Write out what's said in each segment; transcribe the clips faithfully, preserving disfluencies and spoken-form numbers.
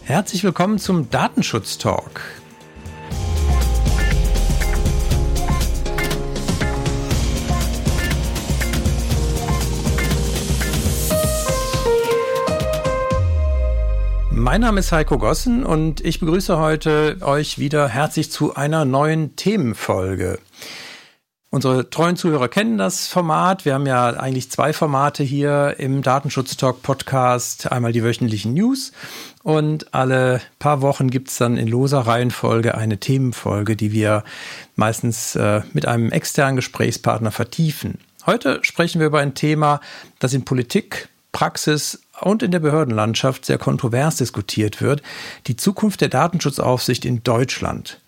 Herzlich willkommen zum Datenschutz-Talk. Mein Name ist Heiko Gossen und ich begrüße heute euch wieder herzlich zu einer neuen Themenfolge. Unsere treuen Zuhörer kennen das Format. Wir haben ja eigentlich zwei Formate hier im Datenschutz-Talk-Podcast. Einmal die wöchentlichen News und alle paar Wochen gibt es dann in loser Reihenfolge eine Themenfolge, die wir meistens äh, mit einem externen Gesprächspartner vertiefen. Heute sprechen wir über ein Thema, das in Politik, Praxis und in der Behördenlandschaft sehr kontrovers diskutiert wird: die Zukunft der Datenschutzaufsicht in Deutschland.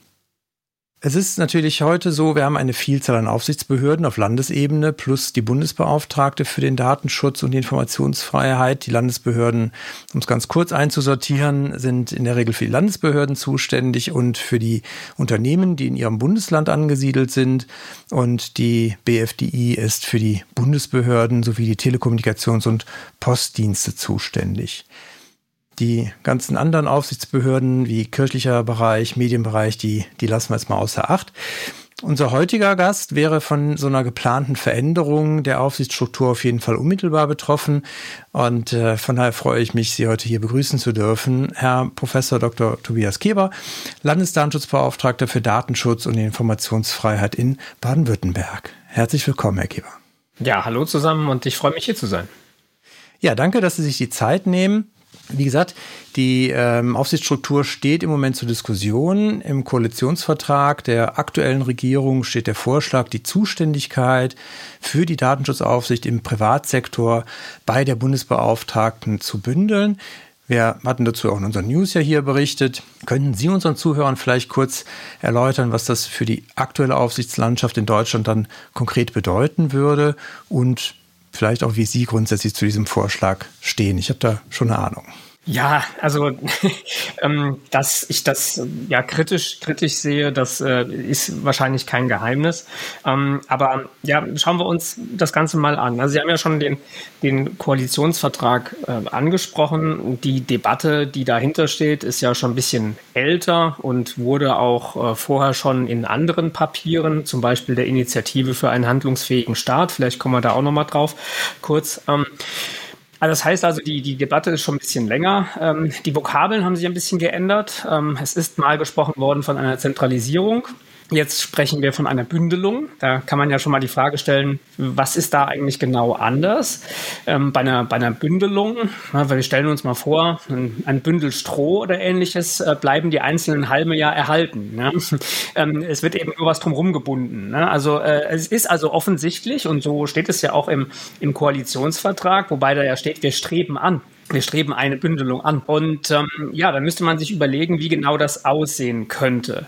Es ist natürlich heute so, wir haben eine Vielzahl an Aufsichtsbehörden auf Landesebene plus die Bundesbeauftragte für den Datenschutz und die Informationsfreiheit. Die Landesbehörden, um es ganz kurz einzusortieren, sind in der Regel für die Landesbehörden zuständig und für die Unternehmen, die in ihrem Bundesland angesiedelt sind. Und die B F D I ist für die Bundesbehörden sowie die Telekommunikations- und Postdienste zuständig. Die ganzen anderen Aufsichtsbehörden wie kirchlicher Bereich, Medienbereich, die, die lassen wir jetzt mal außer Acht. Unser heutiger Gast wäre von so einer geplanten Veränderung der Aufsichtsstruktur auf jeden Fall unmittelbar betroffen. Und äh, von daher freue ich mich, Sie heute hier begrüßen zu dürfen. Herr Professor Doktor Tobias Keber, Landesdatenschutzbeauftragter für Datenschutz und Informationsfreiheit in Baden-Württemberg. Herzlich willkommen, Herr Keber. Ja, hallo zusammen und ich freue mich, hier zu sein. Ja, danke, dass Sie sich die Zeit nehmen. Wie gesagt, die ähm, Aufsichtsstruktur steht im Moment zur Diskussion. Im Koalitionsvertrag der aktuellen Regierung steht der Vorschlag, die Zuständigkeit für die Datenschutzaufsicht im Privatsektor bei der Bundesbeauftragten zu bündeln. Wir hatten dazu auch in unseren News ja hier berichtet. Könnten Sie unseren Zuhörern vielleicht kurz erläutern, was das für die aktuelle Aufsichtslandschaft in Deutschland dann konkret bedeuten würde und vielleicht auch, wie Sie grundsätzlich zu diesem Vorschlag stehen? Ich habe da schon eine Ahnung. Ja, also ähm, dass ich das ja kritisch kritisch sehe, das äh, ist wahrscheinlich kein Geheimnis. Ähm, aber ja, schauen wir uns das Ganze mal an. Also Sie haben ja schon den den Koalitionsvertrag äh, angesprochen. Die Debatte, die dahinter steht, ist ja schon ein bisschen älter und wurde auch äh, vorher schon in anderen Papieren, zum Beispiel der Initiative für einen handlungsfähigen Staat. Vielleicht kommen wir da auch noch mal drauf kurz. Ähm, Also das heißt also, die, die Debatte ist schon ein bisschen länger. Ähm, die Vokabeln haben sich ein bisschen geändert. Ähm, es ist mal gesprochen worden von einer Zentralisierung. Jetzt sprechen wir von einer Bündelung. Da kann man ja schon mal die Frage stellen, was ist da eigentlich genau anders? Ähm, bei einer, bei einer Bündelung, na, wir stellen uns mal vor, ein, ein Bündel Stroh oder ähnliches, äh, bleiben die einzelnen Halme ja erhalten. Ne? Ähm, es wird eben nur was drumherum gebunden. Ne? Also äh, es ist also offensichtlich, und so steht es ja auch im, im Koalitionsvertrag, wobei da ja steht, wir streben an. Wir streben eine Bündelung an. Und ähm, ja, dann müsste man sich überlegen, wie genau das aussehen könnte.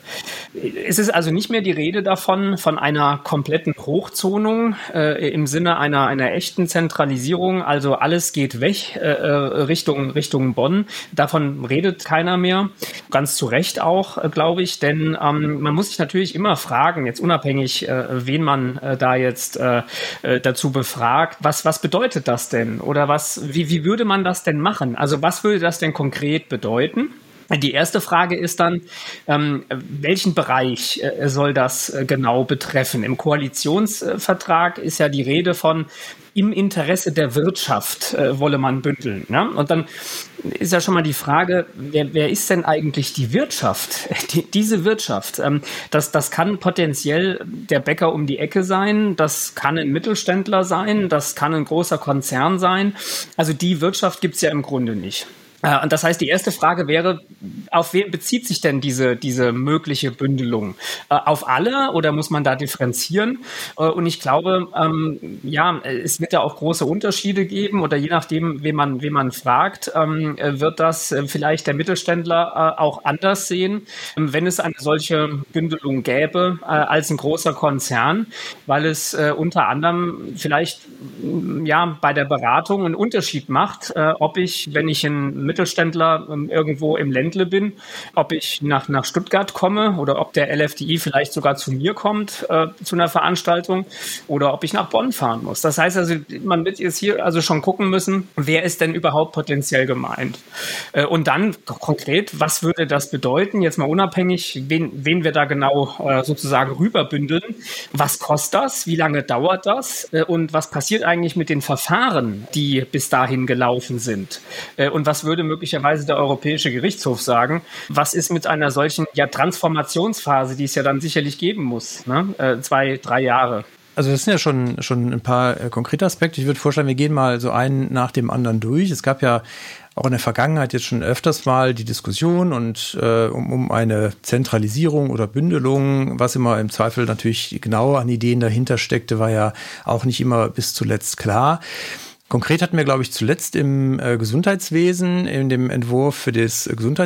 Es ist also nicht mehr die Rede davon, von einer kompletten Hochzonung äh, im Sinne einer, einer echten Zentralisierung. Also alles geht weg äh, Richtung, Richtung Bonn. Davon redet keiner mehr. Ganz zu Recht auch, äh, glaube ich. Denn ähm, man muss sich natürlich immer fragen, jetzt unabhängig, äh, wen man äh, da jetzt äh, äh, dazu befragt, was, was bedeutet das denn? Oder was, wie, wie würde man das denn machen? Also was würde das denn konkret bedeuten? Die erste Frage ist dann, ähm, welchen Bereich äh, soll das äh, genau betreffen? Im Koalitionsvertrag ist ja die Rede von im Interesse der Wirtschaft äh, wolle man bündeln. Ne? Und dann ist ja schon mal die Frage, wer, wer ist denn eigentlich die Wirtschaft? Die, diese Wirtschaft, ähm, das, das kann potenziell der Bäcker um die Ecke sein, das kann ein Mittelständler sein, das kann ein großer Konzern sein. Also die Wirtschaft gibt es ja im Grunde nicht. Und das heißt, die erste Frage wäre, auf wen bezieht sich denn diese, diese mögliche Bündelung? Auf alle oder muss man da differenzieren? Und ich glaube, ähm, ja, es wird ja auch große Unterschiede geben oder je nachdem, wen man, wen man fragt, ähm, wird das vielleicht der Mittelständler äh, auch anders sehen, wenn es eine solche Bündelung gäbe äh, als ein großer Konzern, weil es äh, unter anderem vielleicht ja bei der Beratung einen Unterschied macht, äh, ob ich, wenn ich ein Mittelständler ähm, irgendwo im Ländle bin, ob ich nach, nach Stuttgart komme oder ob der L F D I vielleicht sogar zu mir kommt, äh, zu einer Veranstaltung, oder ob ich nach Bonn fahren muss. Das heißt also, man wird jetzt hier also schon gucken müssen, wer ist denn überhaupt potenziell gemeint? Äh, und dann konkret, was würde das bedeuten? Jetzt mal unabhängig, wen, wen wir da genau äh, sozusagen rüberbündeln. Was kostet das? Wie lange dauert das? Äh, und was passiert eigentlich mit den Verfahren, die bis dahin gelaufen sind? Äh, und was würde möglicherweise der Europäische Gerichtshof sagen? Was ist mit einer solchen ja, Transformationsphase, die es ja dann sicherlich geben muss? Ne? Äh, zwei, drei Jahre. Also das sind ja schon, schon ein paar äh, konkrete Aspekte. Ich würde vorschlagen, wir gehen mal so einen nach dem anderen durch. Es gab ja auch in der Vergangenheit jetzt schon öfters mal die Diskussion und äh, um, um eine Zentralisierung oder Bündelung, was immer im Zweifel natürlich genau an Ideen dahinter steckte, war ja auch nicht immer bis zuletzt klar. Konkret hatten wir, glaube ich, zuletzt im äh, Gesundheitswesen, in dem Entwurf für das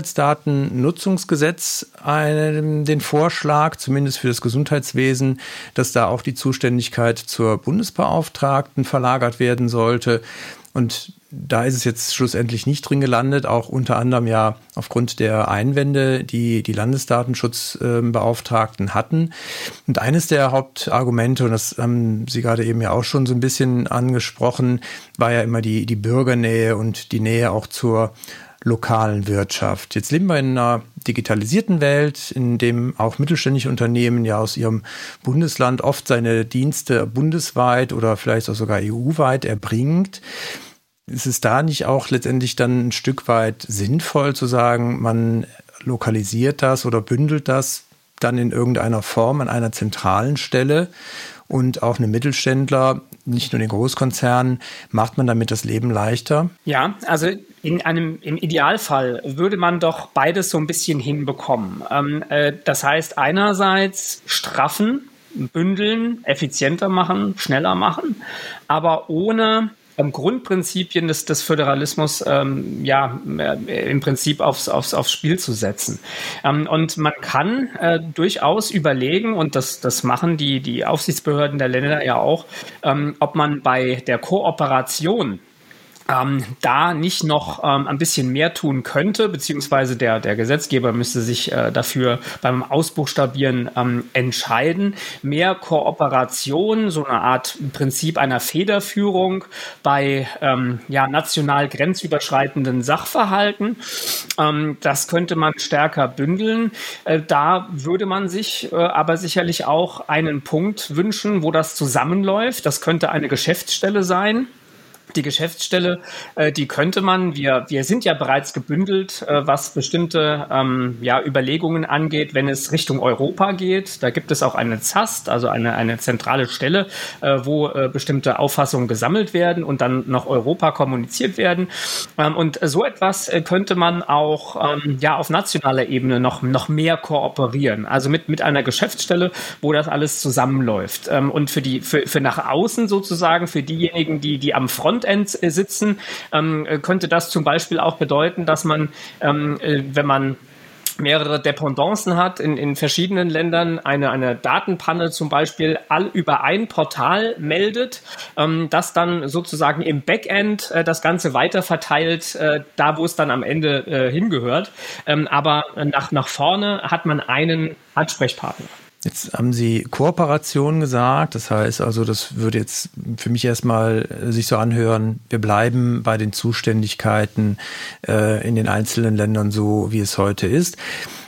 Gesundheitsdatennutzungsgesetz einen, den Vorschlag, zumindest für das Gesundheitswesen, dass da auch die Zuständigkeit zur Bundesbeauftragten verlagert werden sollte. Und da ist es jetzt schlussendlich nicht drin gelandet, auch unter anderem ja aufgrund der Einwände, die die Landesdatenschutzbeauftragten hatten. Und eines der Hauptargumente, und das haben Sie gerade eben ja auch schon so ein bisschen angesprochen, war ja immer die, die Bürgernähe und die Nähe auch zur lokalen Wirtschaft. Jetzt leben wir in einer digitalisierten Welt, in dem auch mittelständische Unternehmen ja aus ihrem Bundesland oft seine Dienste bundesweit oder vielleicht auch sogar E U-weit erbringt. Ist es da nicht auch letztendlich dann ein Stück weit sinnvoll zu sagen, man lokalisiert das oder bündelt das dann in irgendeiner Form an einer zentralen Stelle und auch einem Mittelständler, nicht nur den Großkonzernen, macht man damit das Leben leichter? Ja, also in einem, im Idealfall würde man doch beides so ein bisschen hinbekommen. Ähm, äh, das heißt einerseits straffen, bündeln, effizienter machen, schneller machen, aber ohne Ähm, Grundprinzipien des, des Föderalismus ähm, ja äh, im Prinzip aufs, aufs, aufs Spiel zu setzen. Ähm, und man kann äh, durchaus überlegen, und das, das machen die, die Aufsichtsbehörden der Länder ja auch, ähm, ob man bei der Kooperation Ähm, da nicht noch ähm, ein bisschen mehr tun könnte, beziehungsweise der, der Gesetzgeber müsste sich äh, dafür beim Ausbuchstabieren ähm, entscheiden. Mehr Kooperation, so eine Art Prinzip einer Federführung bei ähm, ja, national grenzüberschreitenden Sachverhalten. Ähm, das könnte man stärker bündeln. Äh, da würde man sich äh, aber sicherlich auch einen Punkt wünschen, wo das zusammenläuft. Das könnte eine Geschäftsstelle sein. Die Geschäftsstelle, äh, die könnte man, wir, wir sind ja bereits gebündelt, äh, was bestimmte ähm, ja, Überlegungen angeht, wenn es Richtung Europa geht. Da gibt es auch eine Z A S T, also eine, eine zentrale Stelle, äh, wo äh, bestimmte Auffassungen gesammelt werden und dann nach Europa kommuniziert werden. Ähm, und so etwas äh, könnte man auch ähm, ja, auf nationaler Ebene noch, noch mehr kooperieren. Also mit, mit einer Geschäftsstelle, wo das alles zusammenläuft. Ähm, und für, die, für, für nach außen sozusagen, für diejenigen, die, die am Frontend sitzen, ähm, könnte das zum Beispiel auch bedeuten, dass man, ähm, wenn man mehrere Dependancen hat in, in verschiedenen Ländern, eine, eine Datenpanne zum Beispiel all über ein Portal meldet, ähm, das dann sozusagen im Backend äh, das Ganze weiterverteilt, äh, da wo es dann am Ende äh, hingehört. Ähm, aber nach, nach vorne hat man einen Ansprechpartner. Jetzt haben Sie Kooperation gesagt, das heißt also, das würde jetzt für mich erstmal sich so anhören, wir bleiben bei den Zuständigkeiten äh, in den einzelnen Ländern so, wie es heute ist.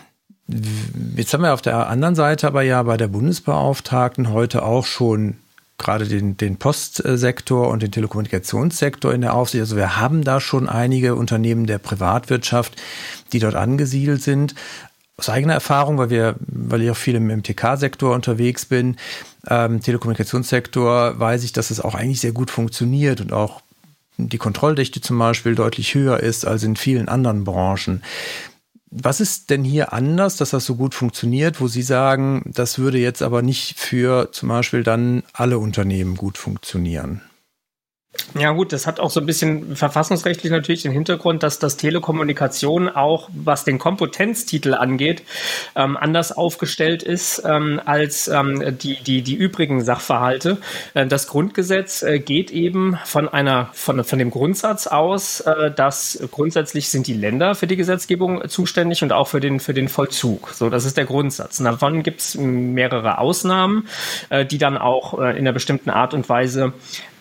Jetzt haben wir auf der anderen Seite aber ja bei der Bundesbeauftragten heute auch schon gerade den, den Postsektor und den Telekommunikationssektor in der Aufsicht. Also wir haben da schon einige Unternehmen der Privatwirtschaft, die dort angesiedelt sind. Aus eigener Erfahrung, weil wir, weil ich auch viel im, im T K-Sektor unterwegs bin, ähm, Telekommunikationssektor, weiß ich, dass es auch eigentlich sehr gut funktioniert und auch die Kontrolldichte zum Beispiel deutlich höher ist als in vielen anderen Branchen. Was ist denn hier anders, dass das so gut funktioniert, wo Sie sagen, das würde jetzt aber nicht für zum Beispiel dann alle Unternehmen gut funktionieren? Ja gut, das hat auch so ein bisschen verfassungsrechtlich natürlich den Hintergrund, dass das Telekommunikation auch, was den Kompetenztitel angeht, ähm, anders aufgestellt ist ähm, als ähm, die, die, die übrigen Sachverhalte. Äh, das Grundgesetz äh, geht eben von einer, von, von dem Grundsatz aus, äh, dass grundsätzlich sind die Länder für die Gesetzgebung zuständig und auch für den, für den Vollzug. So, das ist der Grundsatz. Und davon gibt es mehrere Ausnahmen, äh, die dann auch äh, in einer bestimmten Art und Weise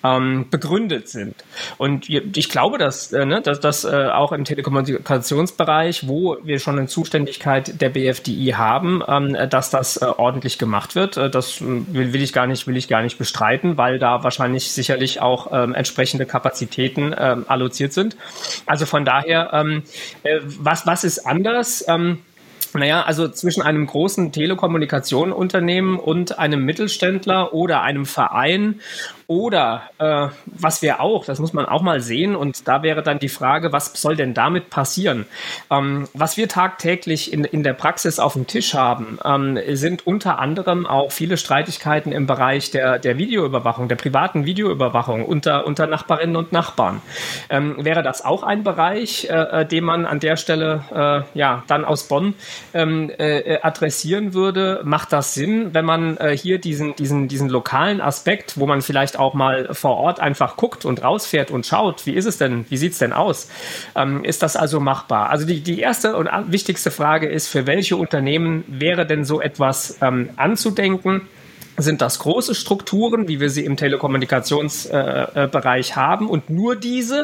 begründet sind. Und ich glaube, dass, äh, ne, dass das äh, auch im Telekommunikationsbereich, wo wir schon eine Zuständigkeit der B F D I haben, ähm, dass das äh, ordentlich gemacht wird. Äh, das will, will ich gar nicht, will ich gar nicht bestreiten, weil da wahrscheinlich sicherlich auch ähm, entsprechende Kapazitäten ähm, alloziert sind. Also von daher, ähm, äh, was, was ist anders? Ähm, Naja, also zwischen einem großen Telekommunikationsunternehmen und einem Mittelständler oder einem Verein oder äh, was wir auch, das muss man auch mal sehen, und da wäre dann die Frage, was soll denn damit passieren? Ähm, was wir tagtäglich in, in der Praxis auf dem Tisch haben, ähm, sind unter anderem auch viele Streitigkeiten im Bereich der, der Videoüberwachung, der privaten Videoüberwachung unter, unter Nachbarinnen und Nachbarn. Ähm, wäre das auch ein Bereich, äh, den man an der Stelle äh, ja dann aus Bonn ähm, äh, adressieren würde? Macht das Sinn, wenn man äh, hier diesen, diesen, diesen lokalen Aspekt, wo man vielleicht auch mal vor Ort einfach guckt und rausfährt und schaut, wie ist es denn, wie sieht es denn aus? Ähm, ist das also machbar? Also die, die erste und wichtigste Frage ist, für welche Unternehmen wäre denn so etwas ähm, anzudenken? Sind das große Strukturen, wie wir sie im Telekommunikationsbereich äh, haben, und nur diese?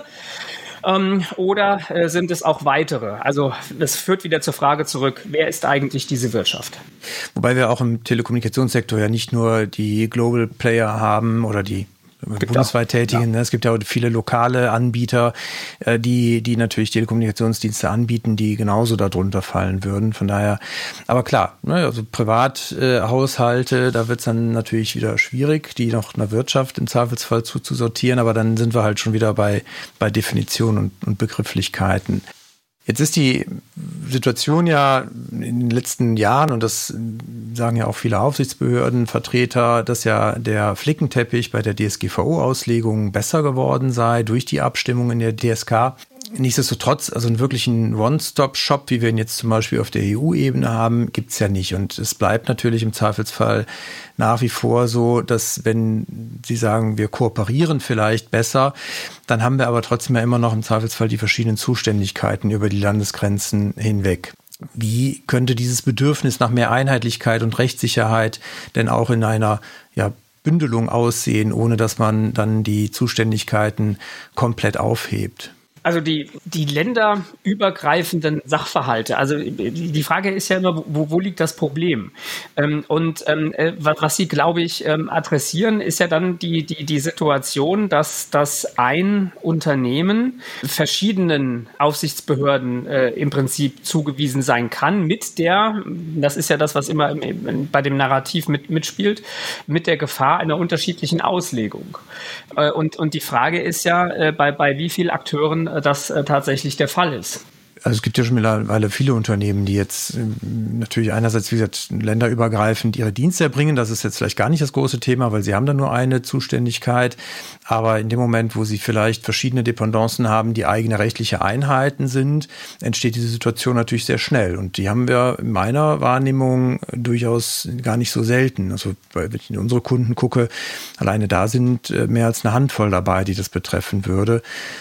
Ähm, oder äh, sind es auch weitere? Also das führt wieder zur Frage zurück, wer ist eigentlich diese Wirtschaft? Wobei wir auch im Telekommunikationssektor ja nicht nur die Global Player haben oder die bundesweit tätigen. Ja. Es gibt ja auch viele lokale Anbieter, die, die natürlich Telekommunikationsdienste anbieten, die genauso darunter fallen würden. Von daher, aber klar, also Privathaushalte, da wird es dann natürlich wieder schwierig, die noch einer Wirtschaft im Zweifelsfall zuzusortieren, aber dann sind wir halt schon wieder bei, bei Definitionen und, und Begrifflichkeiten. Jetzt ist die Situation ja in den letzten Jahren, und das sagen ja auch viele Aufsichtsbehördenvertreter, dass ja der Flickenteppich bei der D S G V O-Auslegung besser geworden sei durch die Abstimmung in der D S K. Nichtsdestotrotz, also einen wirklichen One-Stop-Shop, wie wir ihn jetzt zum Beispiel auf der E U-Ebene haben, gibt's ja nicht. Und es bleibt natürlich im Zweifelsfall nach wie vor so, dass wenn Sie sagen, wir kooperieren vielleicht besser, dann haben wir aber trotzdem ja immer noch im Zweifelsfall die verschiedenen Zuständigkeiten über die Landesgrenzen hinweg. Wie könnte dieses Bedürfnis nach mehr Einheitlichkeit und Rechtssicherheit denn auch in einer, ja, Bündelung aussehen, ohne dass man dann die Zuständigkeiten komplett aufhebt? Also die, die länderübergreifenden Sachverhalte, also die Frage ist ja immer, wo, wo liegt das Problem? Ähm, und ähm, was Sie, glaube ich, ähm, adressieren, ist ja dann die, die, die Situation, dass, dass ein Unternehmen verschiedenen Aufsichtsbehörden äh, im Prinzip zugewiesen sein kann, mit der, das ist ja das, was immer im, im, bei dem Narrativ mit, mitspielt, mit der Gefahr einer unterschiedlichen Auslegung. Äh, und, und die Frage ist ja, äh, bei, bei wie vielen Akteuren das äh, tatsächlich der Fall ist. Also es gibt ja schon mittlerweile viele Unternehmen, die jetzt natürlich einerseits, wie gesagt, länderübergreifend ihre Dienste erbringen. Das ist jetzt vielleicht gar nicht das große Thema, weil sie haben da nur eine Zuständigkeit. Aber in dem Moment, wo sie vielleicht verschiedene Dependancen haben, die eigene rechtliche Einheiten sind, entsteht diese Situation natürlich sehr schnell. Und die haben wir in meiner Wahrnehmung durchaus gar nicht so selten. Also wenn ich in unsere Kunden gucke, alleine da sind mehr als eine Handvoll dabei, die das betreffen würde.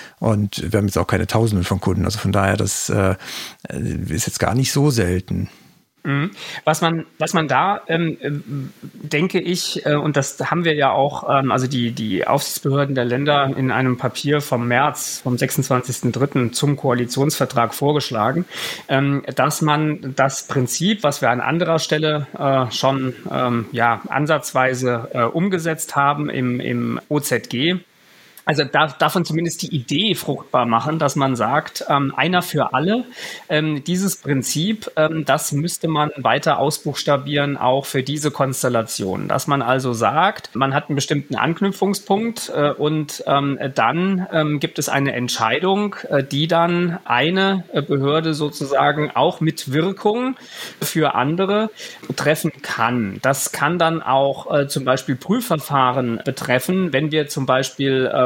Und wir haben jetzt auch keine Tausende von Kunden. Also von daher, das äh, ist jetzt gar nicht so selten. Was man, was man da, ähm, denke ich, äh, und das haben wir ja auch, ähm, also die, die Aufsichtsbehörden der Länder in einem Papier vom März, vom sechsundzwanzigsten dritten zum Koalitionsvertrag vorgeschlagen, ähm, dass man das Prinzip, was wir an anderer Stelle äh, schon ähm, ja, ansatzweise äh, umgesetzt haben im, im O Z G, also da, davon zumindest die Idee fruchtbar machen, dass man sagt, ähm, einer für alle, ähm, dieses Prinzip, ähm, das müsste man weiter ausbuchstabieren, auch für diese Konstellation. Dass man also sagt, man hat einen bestimmten Anknüpfungspunkt äh, und ähm, dann ähm, gibt es eine Entscheidung, äh, die dann eine äh, Behörde sozusagen auch mit Wirkung für andere treffen kann. Das kann dann auch äh, zum Beispiel Prüfverfahren betreffen, wenn wir zum Beispiel ähm,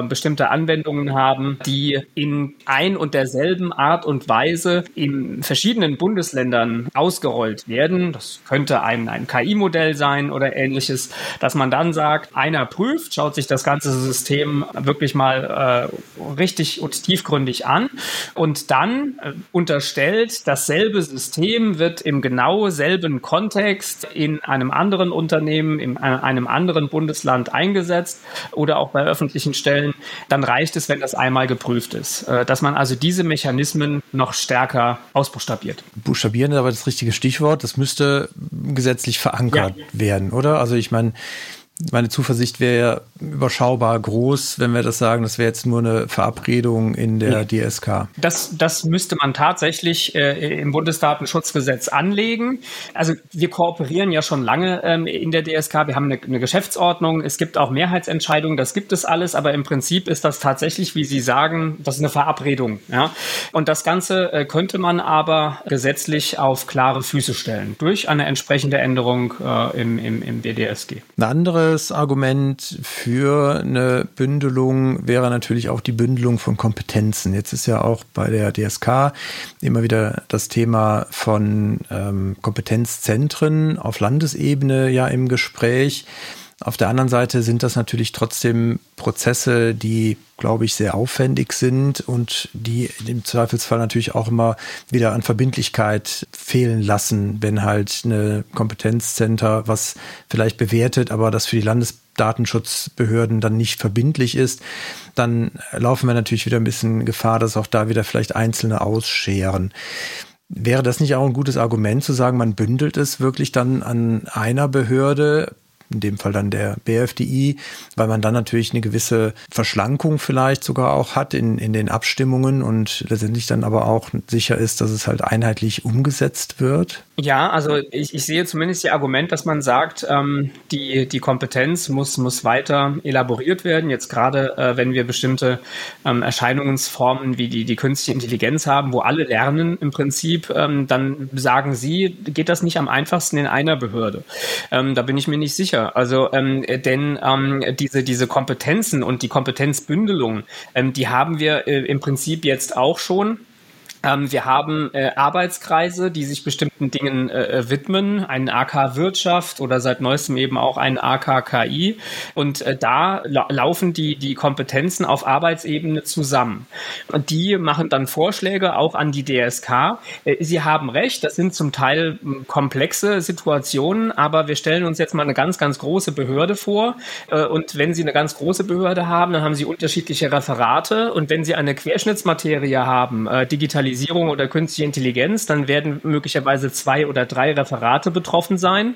bestimmte Anwendungen haben, die in ein und derselben Art und Weise in verschiedenen Bundesländern ausgerollt werden. Das könnte ein, ein K I-Modell sein oder ähnliches, dass man dann sagt, einer prüft, schaut sich das ganze System wirklich mal äh, richtig und tiefgründig an und dann äh, unterstellt, dasselbe System wird im genau selben Kontext in einem anderen Unternehmen, in einem anderen Bundesland eingesetzt oder auch bei öffentlichen Stellen, dann reicht es, wenn das einmal geprüft ist. Äh, dass man also diese Mechanismen noch stärker ausbuchstabiert. Buchstabieren ist aber das richtige Stichwort. Das müsste gesetzlich verankert ja. werden, oder? Also ich meine, meine Zuversicht wäre ja überschaubar groß, wenn wir das sagen, das wäre jetzt nur eine Verabredung in der D S K. Das, das müsste man tatsächlich äh, im Bundesdatenschutzgesetz anlegen. Also wir kooperieren ja schon lange ähm, in der D S K. Wir haben eine, eine Geschäftsordnung, es gibt auch Mehrheitsentscheidungen, das gibt es alles, aber im Prinzip ist das tatsächlich, wie Sie sagen, das ist eine Verabredung. Ja? Und das Ganze äh, könnte man aber gesetzlich auf klare Füße stellen, durch eine entsprechende Änderung äh, im, im, im B D S G. Eine andere Argument für eine Bündelung wäre natürlich auch die Bündelung von Kompetenzen. Jetzt ist ja auch bei der D S K immer wieder das Thema von ähm, Kompetenzzentren auf Landesebene ja im Gespräch. Auf der anderen Seite sind das natürlich trotzdem Prozesse, die, glaube ich, sehr aufwendig sind und die im Zweifelsfall natürlich auch immer wieder an Verbindlichkeit fehlen lassen, wenn halt eine Kompetenzcenter was vielleicht bewertet, aber das für die Landesdatenschutzbehörden dann nicht verbindlich ist, dann laufen wir natürlich wieder ein bisschen Gefahr, dass auch da wieder vielleicht Einzelne ausscheren. Wäre das nicht auch ein gutes Argument zu sagen, man bündelt es wirklich dann an einer Behörde, in dem Fall dann der B F D I, weil man dann natürlich eine gewisse Verschlankung vielleicht sogar auch hat in, in den Abstimmungen und letztendlich dann aber auch sicher ist, dass es halt einheitlich umgesetzt wird? Ja, also ich, ich sehe zumindest das Argument, dass man sagt, ähm, die, die Kompetenz muss, muss weiter elaboriert werden. Jetzt gerade, äh, wenn wir bestimmte ähm, Erscheinungsformen wie die, die künstliche Intelligenz haben, wo alle lernen im Prinzip, ähm, dann sagen Sie, geht das nicht am einfachsten in einer Behörde? Ähm, da bin ich mir nicht sicher. Also, ähm, denn ähm, diese, diese Kompetenzen und die Kompetenzbündelung, ähm, die haben wir äh, im Prinzip jetzt auch schon. Ähm, wir haben äh, Arbeitskreise, die sich bestimmten Dingen äh, widmen, einen A K Wirtschaft oder seit neuestem eben auch einen A K K I. Und äh, da la- laufen die, die Kompetenzen auf Arbeitsebene zusammen. Und die machen dann Vorschläge auch an die D S K. Äh, Sie haben recht, das sind zum Teil m, komplexe Situationen, aber wir stellen uns jetzt mal eine ganz, ganz große Behörde vor. Äh, und wenn Sie eine ganz große Behörde haben, dann haben Sie unterschiedliche Referate. Und wenn Sie eine Querschnittsmaterie haben, äh, Digitalisierung, oder künstliche Intelligenz, dann werden möglicherweise zwei oder drei Referate betroffen sein,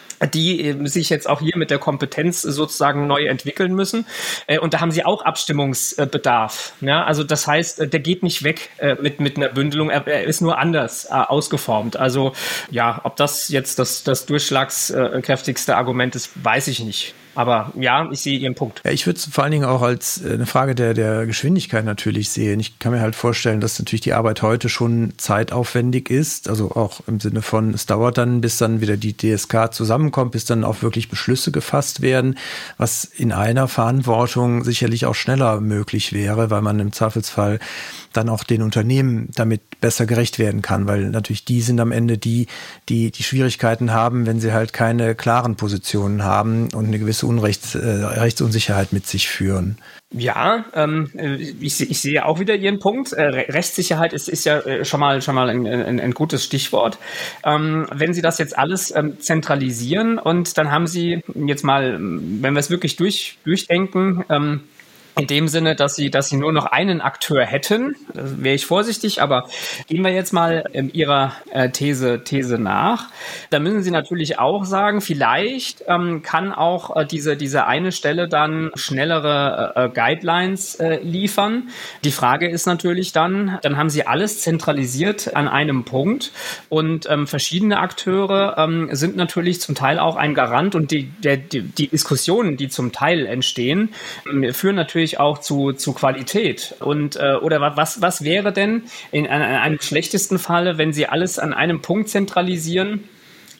die sich jetzt auch hier mit der Kompetenz sozusagen neu entwickeln müssen. Und da haben sie auch Abstimmungsbedarf. Ja, also das heißt, der geht nicht weg mit, mit einer Bündelung, er ist nur anders ausgeformt. Also ja, ob das jetzt das, das durchschlagskräftigste Argument ist, weiß ich nicht. Aber ja, ich sehe Ihren Punkt. Ja, ich würde es vor allen Dingen auch als eine Frage der, der Geschwindigkeit natürlich sehen. Ich kann mir halt vorstellen, dass natürlich die Arbeit heute schon zeitaufwendig ist. Also auch im Sinne von, es dauert dann, bis dann wieder die D S K zusammenkommt, bis dann auch wirklich Beschlüsse gefasst werden, was in einer Verantwortung sicherlich auch schneller möglich wäre, weil man im Zweifelsfall dann auch den Unternehmen damit besser gerecht werden kann, weil natürlich die sind am Ende die, die die Schwierigkeiten haben, wenn sie halt keine klaren Positionen haben und eine gewisse Unrechts, äh, Rechtsunsicherheit mit sich führen. Ja, ähm, ich, ich sehe auch wieder Ihren Punkt. Äh, Rechtssicherheit ist, ist ja schon mal schon mal ein, ein, ein gutes Stichwort. Ähm, wenn Sie das jetzt alles ähm, zentralisieren und dann haben Sie jetzt mal, wenn wir es wirklich durch, durchdenken, ähm, in dem Sinne, dass sie, dass sie nur noch einen Akteur hätten, wäre ich vorsichtig, aber gehen wir jetzt mal ähm, Ihrer äh, These, These nach. Da müssen Sie natürlich auch sagen, vielleicht ähm, kann auch äh, diese, diese eine Stelle dann schnellere äh, Guidelines äh, liefern. Die Frage ist natürlich dann, dann haben Sie alles zentralisiert an einem Punkt und ähm, verschiedene Akteure ähm, sind natürlich zum Teil auch ein Garant und die, der, die, die Diskussionen, die zum Teil entstehen, äh, führen natürlich auch zu, zu Qualität. Und äh, oder was, was wäre denn in, in einem schlechtesten Falle, wenn Sie alles an einem Punkt zentralisieren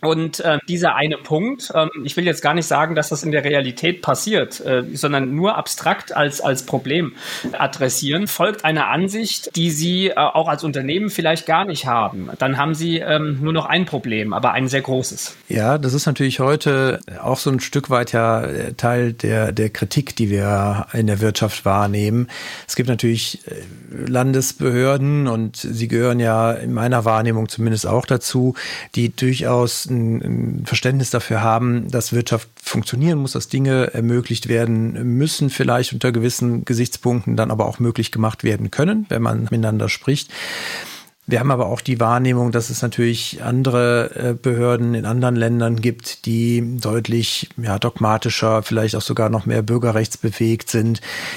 Und äh, dieser eine Punkt, ähm, ich will jetzt gar nicht sagen, dass das in der Realität passiert, äh, sondern nur abstrakt als, als Problem adressieren, folgt einer Ansicht, die Sie äh, auch als Unternehmen vielleicht gar nicht haben. Dann haben Sie ähm, nur noch ein Problem, aber ein sehr großes. Ja, das ist natürlich heute auch so ein Stück weit ja Teil der, der Kritik, die wir in der Wirtschaft wahrnehmen. Es gibt natürlich Landesbehörden und sie gehören ja in meiner Wahrnehmung zumindest auch dazu, die durchaus ein Verständnis dafür haben, dass Wirtschaft funktionieren muss, dass Dinge ermöglicht werden müssen, vielleicht unter gewissen Gesichtspunkten dann aber auch möglich gemacht werden können, wenn man miteinander spricht. Wir haben aber auch die Wahrnehmung, dass es natürlich andere Behörden in anderen Ländern gibt, die deutlich ja, dogmatischer, vielleicht auch sogar noch mehr bürgerrechtsbewegt sind,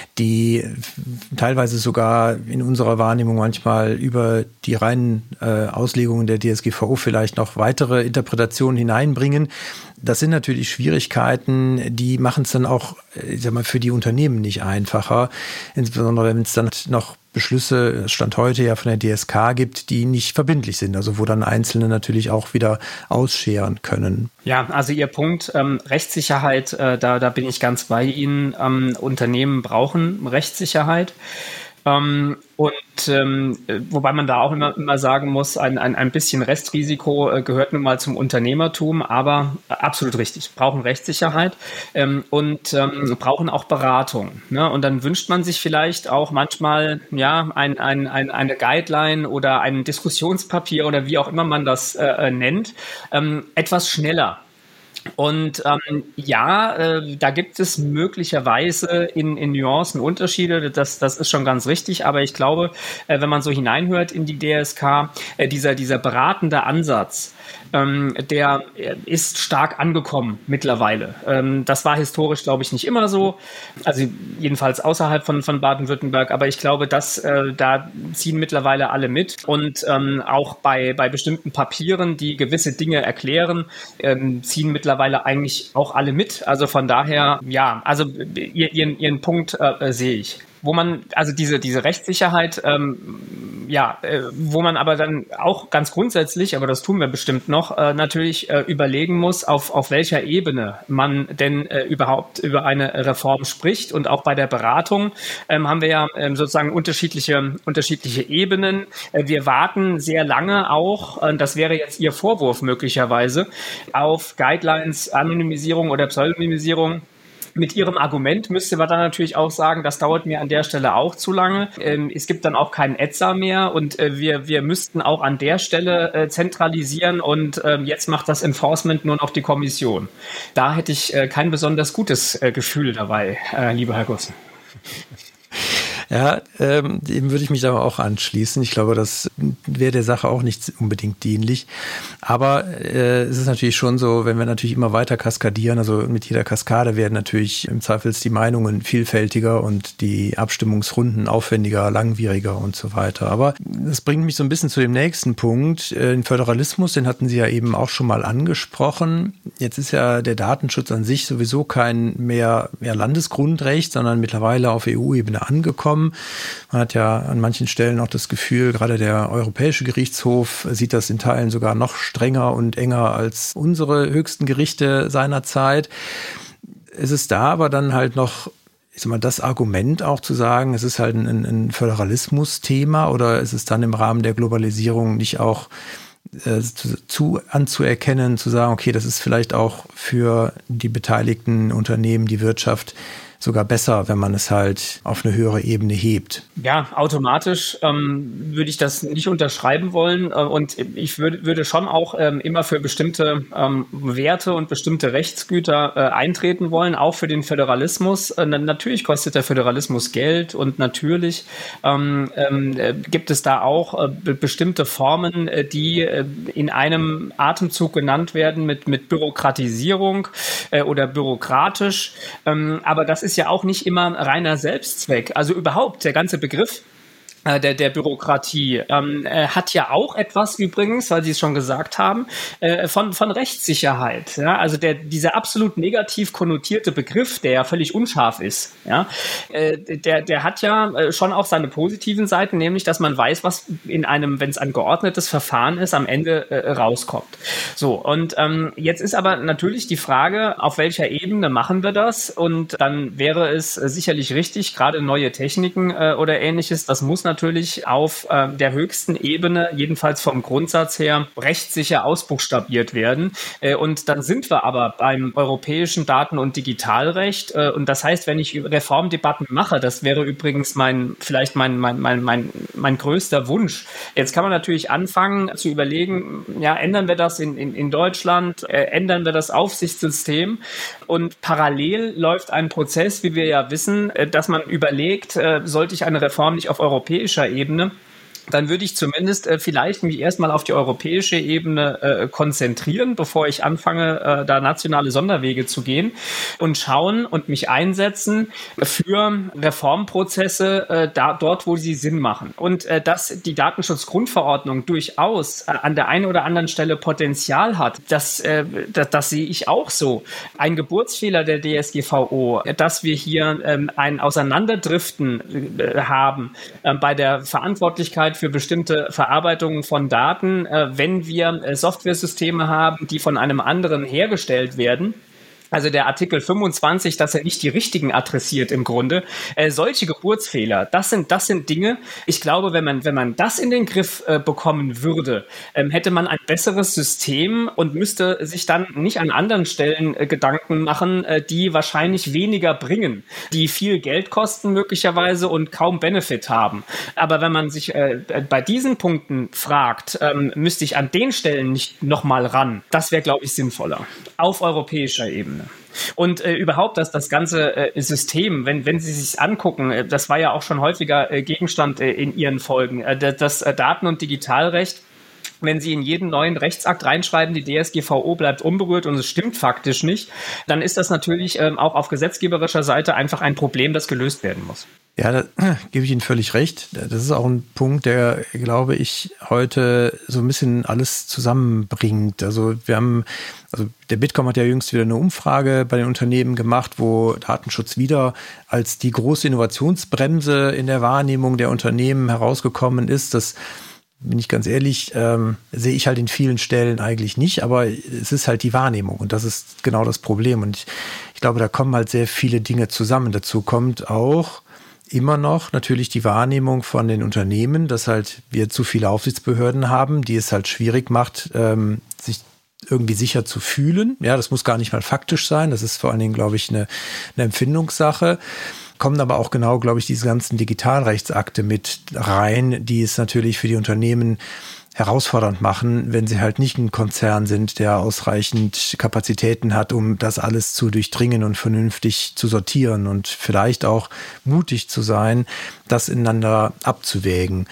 die teilweise sogar in unserer Wahrnehmung manchmal über die reinen äh, Auslegungen der D S G V O vielleicht noch weitere Interpretationen hineinbringen. Das sind natürlich Schwierigkeiten, die machen es dann auch, ich sag mal, für die Unternehmen nicht einfacher, insbesondere wenn es dann noch Beschlüsse, Stand heute ja von der D S K gibt, die nicht verbindlich sind, also wo dann Einzelne natürlich auch wieder ausscheren können. Ja, also Ihr Punkt, ähm, Rechtssicherheit, äh, da, da bin ich ganz bei Ihnen. Ähm, Unternehmen brauchen Rechtssicherheit. Ähm, und ähm, wobei man da auch immer, immer sagen muss, ein, ein, ein bisschen Restrisiko äh, gehört nun mal zum Unternehmertum, aber äh, absolut richtig, brauchen Rechtssicherheit ähm, und ähm, brauchen auch Beratung. Ne? Und dann wünscht man sich vielleicht auch manchmal ja ein, ein, ein, eine Guideline oder ein Diskussionspapier oder wie auch immer man das äh, nennt, ähm, etwas schneller. Und ähm, ja, äh, da gibt es möglicherweise in, in Nuancen Unterschiede, das, das ist schon ganz richtig, aber ich glaube, äh, wenn man so hineinhört in die D S K, äh, dieser, dieser beratende Ansatz, ähm, der ist stark angekommen mittlerweile. Ähm, das war historisch, glaube ich, nicht immer so, also jedenfalls außerhalb von, von Baden-Württemberg, aber ich glaube, dass äh, da ziehen mittlerweile alle mit und ähm, auch bei, bei bestimmten Papieren, die gewisse Dinge erklären, ähm, ziehen mittlerweile mittlerweile eigentlich auch alle mit. Also von daher, ja, also ihren, ihren Punkt äh, sehe ich. Wo man, also diese, diese Rechtssicherheit, ähm, ja, äh, wo man aber dann auch ganz grundsätzlich, aber das tun wir bestimmt noch, äh, natürlich äh, überlegen muss, auf, auf welcher Ebene man denn äh, überhaupt über eine Reform spricht. Und auch bei der Beratung ähm, haben wir ja ähm, sozusagen unterschiedliche, unterschiedliche Ebenen. Äh, wir warten sehr lange auch, äh, das wäre jetzt Ihr Vorwurf möglicherweise, auf Guidelines, Anonymisierung oder Pseudonymisierung. Mit Ihrem Argument müsste man dann natürlich auch sagen, das dauert mir an der Stelle auch zu lange. Ähm, es gibt dann auch keinen E T S A mehr und äh, wir, wir müssten auch an der Stelle äh, zentralisieren und ähm, jetzt macht das Enforcement nur noch die Kommission. Da hätte ich äh, kein besonders gutes äh, Gefühl dabei, äh, lieber Herr Gussen. Ja, ähm, dem würde ich mich aber auch anschließen. Ich glaube, das wäre der Sache auch nicht unbedingt dienlich. Aber äh, es ist natürlich schon so, wenn wir natürlich immer weiter kaskadieren, also mit jeder Kaskade werden natürlich im Zweifels die Meinungen vielfältiger und die Abstimmungsrunden aufwendiger, langwieriger und so weiter. Aber das bringt mich so ein bisschen zu dem nächsten Punkt. Den Föderalismus, den hatten Sie ja eben auch schon mal angesprochen. Jetzt ist ja der Datenschutz an sich sowieso kein mehr, mehr Landesgrundrecht, sondern mittlerweile auf E U-Ebene angekommen. Man hat ja an manchen Stellen auch das Gefühl, gerade der Europäische Gerichtshof sieht das in Teilen sogar noch strenger und enger als unsere höchsten Gerichte seiner Zeit. Es ist da aber dann halt noch, ich sag mal, das Argument auch zu sagen, es ist halt ein, ein Föderalismus-Thema oder ist es dann im Rahmen der Globalisierung nicht auch äh, zu, zu anzuerkennen, zu sagen, okay, das ist vielleicht auch für die beteiligten Unternehmen, die Wirtschaft sogar besser, wenn man es halt auf eine höhere Ebene hebt. Ja, automatisch ähm, würde ich das nicht unterschreiben wollen äh, und ich würde, würde schon auch ähm, immer für bestimmte ähm, Werte und bestimmte Rechtsgüter äh, eintreten wollen, auch für den Föderalismus. Äh, natürlich kostet der Föderalismus Geld und natürlich ähm, äh, gibt es da auch äh, be- bestimmte Formen, äh, die äh, in einem Atemzug genannt werden mit, mit Bürokratisierung äh, oder bürokratisch, ähm, aber das ist ja auch nicht immer reiner Selbstzweck. Also überhaupt, der ganze Begriff Der, der Bürokratie, ähm, äh, hat ja auch etwas übrigens, weil Sie es schon gesagt haben, äh, von, von Rechtssicherheit. Ja? Also der, dieser absolut negativ konnotierte Begriff, der ja völlig unscharf ist, ja? äh, der, der hat ja äh, schon auch seine positiven Seiten, nämlich, dass man weiß, was in einem, wenn es ein geordnetes Verfahren ist, am Ende äh, rauskommt. So, und ähm, jetzt ist aber natürlich die Frage, auf welcher Ebene machen wir das? Und dann wäre es äh, sicherlich richtig, gerade neue Techniken äh, oder Ähnliches, das muss natürlich natürlich auf äh, der höchsten Ebene, jedenfalls vom Grundsatz her, rechtssicher ausbuchstabiert werden. Äh, und dann sind wir aber beim europäischen Daten- und Digitalrecht. Äh, und das heißt, wenn ich Reformdebatten mache, das wäre übrigens mein, vielleicht mein, mein, mein, mein, mein größter Wunsch. Jetzt kann man natürlich anfangen zu überlegen, ja, ändern wir das in, in, in Deutschland, äh, ändern wir das Aufsichtssystem. Und parallel läuft ein Prozess, wie wir ja wissen, äh, dass man überlegt, äh, sollte ich eine Reform nicht auf europäischer Ebene, dann würde ich zumindest äh, vielleicht mich erstmal auf die europäische Ebene äh, konzentrieren, bevor ich anfange, äh, da nationale Sonderwege zu gehen und schauen und mich einsetzen für Reformprozesse äh, da, dort, wo sie Sinn machen. Und äh, dass die Datenschutzgrundverordnung durchaus äh, an der einen oder anderen Stelle Potenzial hat, das, äh, das, das sehe ich auch so. Ein Geburtsfehler der D S G V O, dass wir hier ähm, ein Auseinanderdriften äh, haben äh, bei der Verantwortlichkeit für bestimmte Verarbeitungen von Daten, äh, wenn wir äh, Softwaresysteme haben, die von einem anderen hergestellt werden. Also der Artikel fünfundzwanzig, dass er nicht die richtigen adressiert im Grunde. Äh, solche Geburtsfehler, das sind, das sind Dinge, ich glaube, wenn man, wenn man das in den Griff äh, bekommen würde, ähm, hätte man ein besseres System und müsste sich dann nicht an anderen Stellen äh, Gedanken machen, äh, die wahrscheinlich weniger bringen, die viel Geld kosten möglicherweise und kaum Benefit haben. Aber wenn man sich äh, bei diesen Punkten fragt, ähm, müsste ich an den Stellen nicht nochmal ran. Das wäre, glaube ich, sinnvoller. Auf europäischer Ebene. Und äh, überhaupt, dass das ganze äh, System, wenn, wenn Sie sich angucken, äh, das war ja auch schon häufiger äh, Gegenstand äh, in Ihren Folgen, äh, das äh, Daten- und Digitalrecht, wenn Sie in jeden neuen Rechtsakt reinschreiben, die D S G V O bleibt unberührt und es stimmt faktisch nicht, dann ist das natürlich ähm, auch auf gesetzgeberischer Seite einfach ein Problem, das gelöst werden muss. Ja, da gebe ich Ihnen völlig recht. Das ist auch ein Punkt, der, glaube ich, heute so ein bisschen alles zusammenbringt. Also wir haben, also der Bitkom hat ja jüngst wieder eine Umfrage bei den Unternehmen gemacht, wo Datenschutz wieder als die große Innovationsbremse in der Wahrnehmung der Unternehmen herausgekommen ist. Das, bin ich ganz ehrlich, ähm, sehe ich halt in vielen Stellen eigentlich nicht, aber es ist halt die Wahrnehmung und das ist genau das Problem. Und ich, ich glaube, da kommen halt sehr viele Dinge zusammen. Dazu kommt auch immer noch natürlich die Wahrnehmung von den Unternehmen, dass halt wir zu viele Aufsichtsbehörden haben, die es halt schwierig macht, ähm, sich irgendwie sicher zu fühlen. Ja, das muss gar nicht mal faktisch sein. Das ist vor allen Dingen, glaube ich, eine, eine Empfindungssache. Kommen aber auch genau, glaube ich, diese ganzen Digitalrechtsakte mit rein, die es natürlich für die Unternehmen herausfordernd machen, wenn sie halt nicht ein Konzern sind, der ausreichend Kapazitäten hat, um das alles zu durchdringen und vernünftig zu sortieren und vielleicht auch mutig zu sein, das ineinander abzuwägen.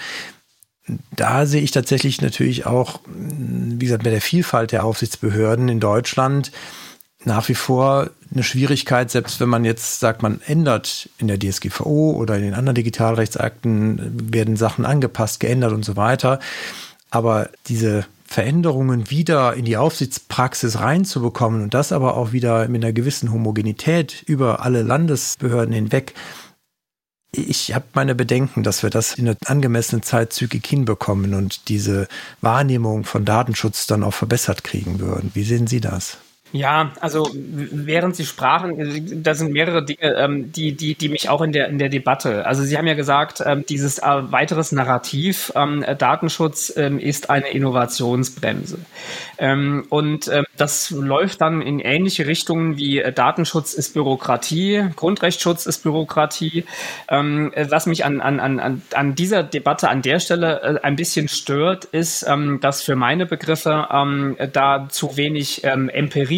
Da sehe ich tatsächlich natürlich auch, wie gesagt, bei der Vielfalt der Aufsichtsbehörden in Deutschland nach wie vor eine Schwierigkeit, selbst wenn man jetzt sagt, man ändert in der D S G V O oder in den anderen Digitalrechtsakten, werden Sachen angepasst, geändert und so weiter. Aber diese Veränderungen wieder in die Aufsichtspraxis reinzubekommen und das aber auch wieder mit einer gewissen Homogenität über alle Landesbehörden hinweg, ich habe meine Bedenken, dass wir das in einer angemessenen Zeit zügig hinbekommen und diese Wahrnehmung von Datenschutz dann auch verbessert kriegen würden. Wie sehen Sie das? Ja, also während Sie sprachen, da sind mehrere Dinge, ähm, die, die, die mich auch in der, in der Debatte, also Sie haben ja gesagt, ähm, dieses äh, weiteres Narrativ, ähm, Datenschutz ähm, ist eine Innovationsbremse. Ähm, und ähm, das läuft dann in ähnliche Richtungen wie äh, Datenschutz ist Bürokratie, Grundrechtsschutz ist Bürokratie. Ähm, was mich an, an, an, an dieser Debatte an der Stelle äh, ein bisschen stört, ist, ähm, dass für meine Begriffe ähm, da zu wenig ähm, Empirie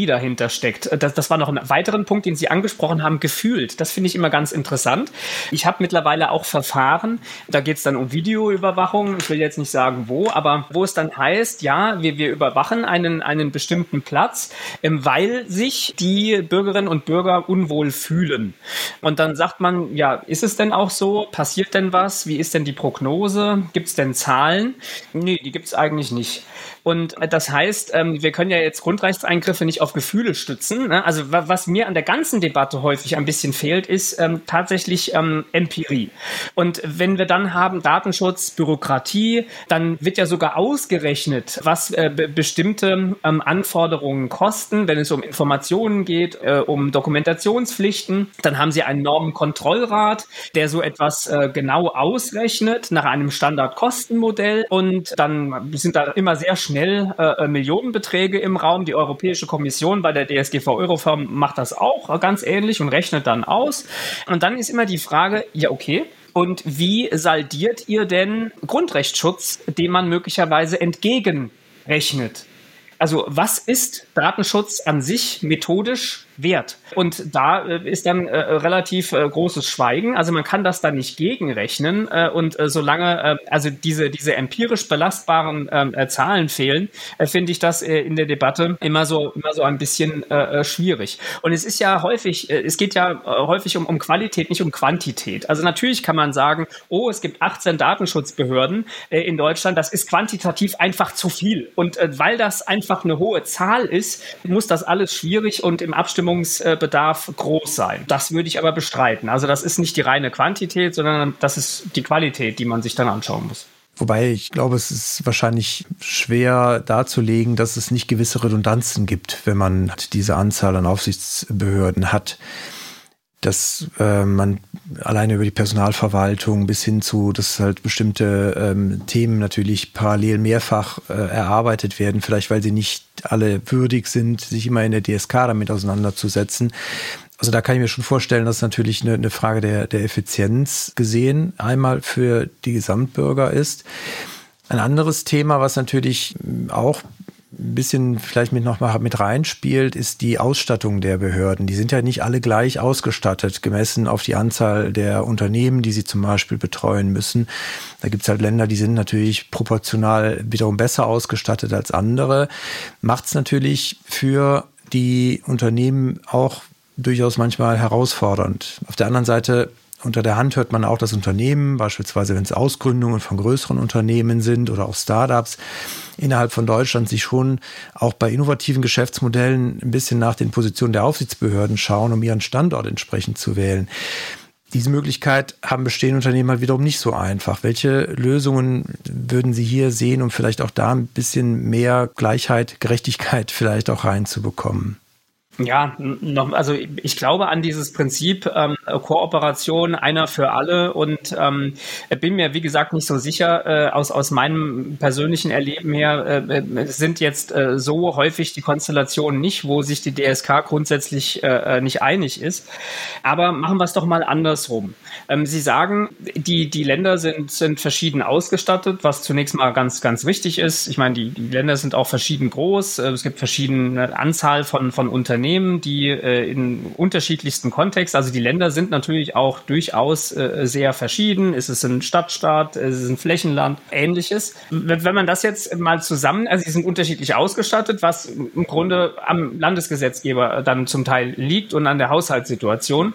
Empirie dahinter steckt. Das, das war noch ein weiterer Punkt, den Sie angesprochen haben, gefühlt. Das finde ich immer ganz interessant. Ich habe mittlerweile auch Verfahren, da geht es dann um Videoüberwachung, ich will jetzt nicht sagen wo, aber wo es dann heißt, ja, wir, wir überwachen einen, einen bestimmten Platz, ähm, weil sich die Bürgerinnen und Bürger unwohl fühlen. Und dann sagt man, ja, ist es denn auch so? Passiert denn was? Wie ist denn die Prognose? Gibt es denn Zahlen? Nee, die gibt es eigentlich nicht. Und das heißt, wir können ja jetzt Grundrechtseingriffe nicht auf Gefühle stützen. Also was mir an der ganzen Debatte häufig ein bisschen fehlt, ist ähm, tatsächlich ähm, Empirie. Und wenn wir dann haben Datenschutz, Bürokratie, dann wird ja sogar ausgerechnet, was äh, be- bestimmte ähm, Anforderungen kosten, wenn es um Informationen geht, äh, um Dokumentationspflichten. Dann haben Sie einen Normenkontrollrat, der so etwas äh, genau ausrechnet nach einem Standardkostenmodell. Und dann sind da immer sehr schnell äh, Millionenbeträge im Raum. Die Europäische Kommission bei der D S G V-Euroform macht das auch ganz ähnlich und rechnet dann aus. Und dann ist immer die Frage, ja okay, und wie saldiert ihr denn Grundrechtsschutz, dem man möglicherweise entgegenrechnet? Also was ist Datenschutz an sich methodisch wert? Und da äh, ist dann äh, relativ äh, großes Schweigen. Also man kann das dann nicht gegenrechnen. Äh, und äh, solange äh, also diese, diese empirisch belastbaren äh, Zahlen fehlen, äh, finde ich das äh, in der Debatte immer so, immer so ein bisschen äh, schwierig. Und es ist ja häufig, äh, es geht ja äh, häufig um, um Qualität, nicht um Quantität. Also natürlich kann man sagen, oh, es gibt achtzehn Datenschutzbehörden äh, in Deutschland. Das ist quantitativ einfach zu viel. Und äh, weil das einfach eine hohe Zahl ist, muss das alles schwierig und im Abstimmungsbedarf groß sein. Das würde ich aber bestreiten. Also das ist nicht die reine Quantität, sondern das ist die Qualität, die man sich dann anschauen muss. Wobei ich glaube, es ist wahrscheinlich schwer darzulegen, dass es nicht gewisse Redundanzen gibt, wenn man diese Anzahl an Aufsichtsbehörden hat. Dass äh, man alleine über die Personalverwaltung bis hin zu, dass halt bestimmte ähm, Themen natürlich parallel mehrfach äh, erarbeitet werden, vielleicht weil sie nicht alle würdig sind, sich immer in der D S K damit auseinanderzusetzen. Also da kann ich mir schon vorstellen, dass natürlich eine, eine Frage der, der Effizienz gesehen einmal für die Gesamtbürger ist. Ein anderes Thema, was natürlich auch ein bisschen vielleicht mit noch mal mit reinspielt, ist die Ausstattung der Behörden. Die sind ja nicht alle gleich ausgestattet, gemessen auf die Anzahl der Unternehmen, die sie zum Beispiel betreuen müssen. Da gibt es halt Länder, die sind natürlich proportional wiederum besser ausgestattet als andere. Macht es natürlich für die Unternehmen auch durchaus manchmal herausfordernd. Auf der anderen Seite, unter der Hand hört man auch, dass Unternehmen, beispielsweise wenn es Ausgründungen von größeren Unternehmen sind oder auch Startups, innerhalb von Deutschland sich schon auch bei innovativen Geschäftsmodellen ein bisschen nach den Positionen der Aufsichtsbehörden schauen, um ihren Standort entsprechend zu wählen. Diese Möglichkeit haben bestehende Unternehmen halt wiederum nicht so einfach. Welche Lösungen würden Sie hier sehen, um vielleicht auch da ein bisschen mehr Gleichheit, Gerechtigkeit vielleicht auch reinzubekommen? Ja, noch, also ich glaube an dieses Prinzip ähm, Kooperation, einer für alle, und ähm, bin mir, wie gesagt, nicht so sicher, äh, aus, aus meinem persönlichen Erleben her äh, sind jetzt äh, so häufig die Konstellationen nicht, wo sich die D S K grundsätzlich äh, nicht einig ist. Aber machen wir es doch mal andersrum. Ähm, Sie sagen, die, die Länder sind, sind verschieden ausgestattet, was zunächst mal ganz, ganz wichtig ist. Ich meine, die, die Länder sind auch verschieden groß. Es gibt verschiedene Anzahl von, von Unternehmen, die äh, in unterschiedlichsten Kontext, also die Länder sind natürlich auch durchaus äh, sehr verschieden. Ist es ein Stadtstaat, ist es ein Flächenland, ähnliches. Wenn man das jetzt mal zusammen, also sie sind unterschiedlich ausgestattet, was im Grunde am Landesgesetzgeber dann zum Teil liegt und an der Haushaltssituation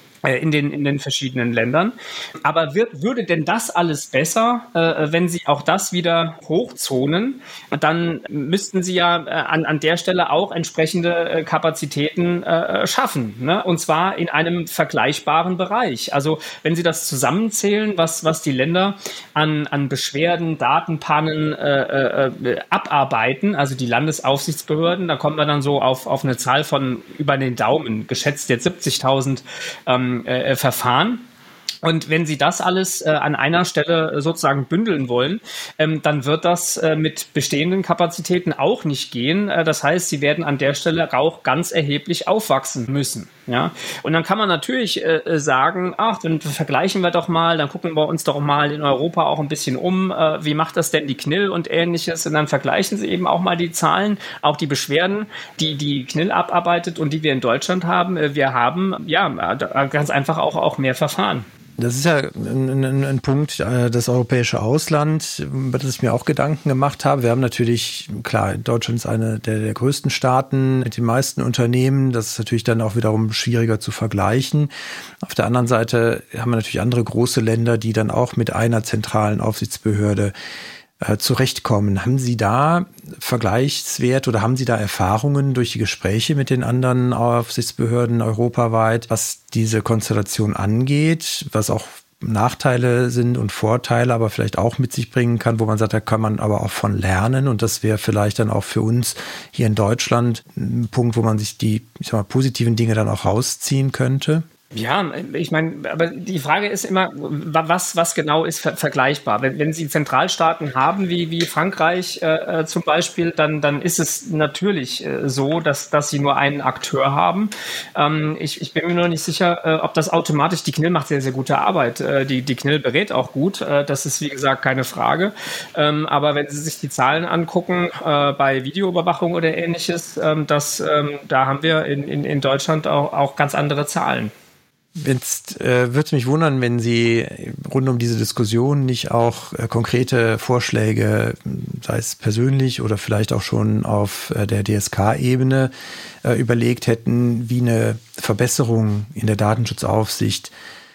in den, in den verschiedenen Ländern. Aber wird, würde denn das alles besser, äh, wenn Sie auch das wieder hochzonen? Dann müssten Sie ja äh, an, an der Stelle auch entsprechende äh, Kapazitäten äh, schaffen, ne? Und zwar in einem vergleichbaren Bereich. Also wenn Sie das zusammenzählen, was, was die Länder an, an Beschwerden, Datenpannen äh, äh, abarbeiten, also die Landesaufsichtsbehörden, da kommen wir dann so auf, auf eine Zahl von über den Daumen, geschätzt jetzt siebzigtausend ähm, Äh, Verfahren. Und wenn Sie das alles äh, an einer Stelle sozusagen bündeln wollen, ähm, dann wird das äh, mit bestehenden Kapazitäten auch nicht gehen. Äh, das heißt, Sie werden an der Stelle auch ganz erheblich aufwachsen müssen. Ja? Und dann kann man natürlich äh, sagen, ach, dann vergleichen wir doch mal, dann gucken wir uns doch mal in Europa auch ein bisschen um, äh, wie macht das denn die C N I L und Ähnliches. Und dann vergleichen Sie eben auch mal die Zahlen, auch die Beschwerden, die die C N I L abarbeitet und die wir in Deutschland haben. Äh, wir haben ja ganz einfach auch, auch mehr Verfahren. Das ist ja ein, ein, ein Punkt, das europäische Ausland, über das ich mir auch Gedanken gemacht habe. Wir haben natürlich, klar, Deutschland ist eine der, der größten Staaten mit den meisten Unternehmen. Das ist natürlich dann auch wiederum schwieriger zu vergleichen. Auf der anderen Seite haben wir natürlich andere große Länder, die dann auch mit einer zentralen Aufsichtsbehörde äh, zurechtkommen. Haben Sie da Vergleichswert oder haben Sie da Erfahrungen durch die Gespräche mit den anderen Aufsichtsbehörden europaweit, was diese Konstellation angeht, was auch Nachteile sind und Vorteile, aber vielleicht auch mit sich bringen kann, wo man sagt, da kann man aber auch von lernen, und das wäre vielleicht dann auch für uns hier in Deutschland ein Punkt, wo man sich die, ich sag mal, positiven Dinge dann auch rausziehen könnte? Ja, ich meine, aber die Frage ist immer, was, was genau ist ver- vergleichbar? Wenn, wenn Sie Zentralstaaten haben, wie, wie Frankreich äh, zum Beispiel, dann, dann ist es natürlich äh, so, dass, dass Sie nur einen Akteur haben. Ähm, ich, ich bin mir noch nicht sicher, äh, ob das automatisch, die C N I L macht sehr, sehr gute Arbeit. Äh, die, die C N I L berät auch gut. Äh, das ist, wie gesagt, keine Frage. Ähm, aber wenn Sie sich die Zahlen angucken, äh, bei Videoüberwachung oder Ähnliches, ähm, das, ähm, da haben wir in, in, in Deutschland auch, auch ganz andere Zahlen. Jetzt äh, würde es mich wundern, wenn Sie rund um diese Diskussion nicht auch äh, konkrete Vorschläge, sei es persönlich oder vielleicht auch schon auf äh, der D S K-Ebene, äh, überlegt hätten, wie eine Verbesserung in der Datenschutzaufsicht